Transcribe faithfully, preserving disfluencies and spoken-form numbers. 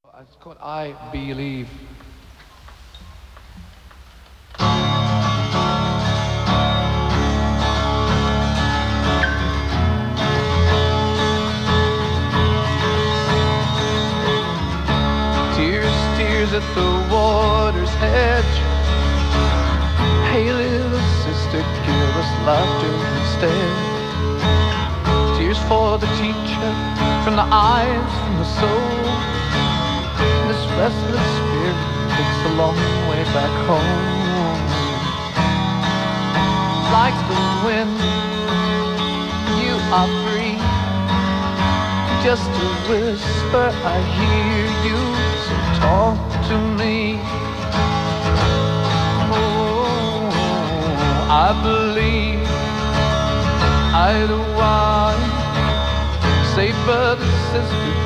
It's called I Believe. Tears, tears at the water's edge. Hey little sister, give us laughter instead. Tears for the teacher, from the eyes, from the soul. This restless spirit takes a long way back home. Like the wind, you are free. Just a whisper, I hear you, so talk to me. Oh, I believe either one. Say, brother, sister,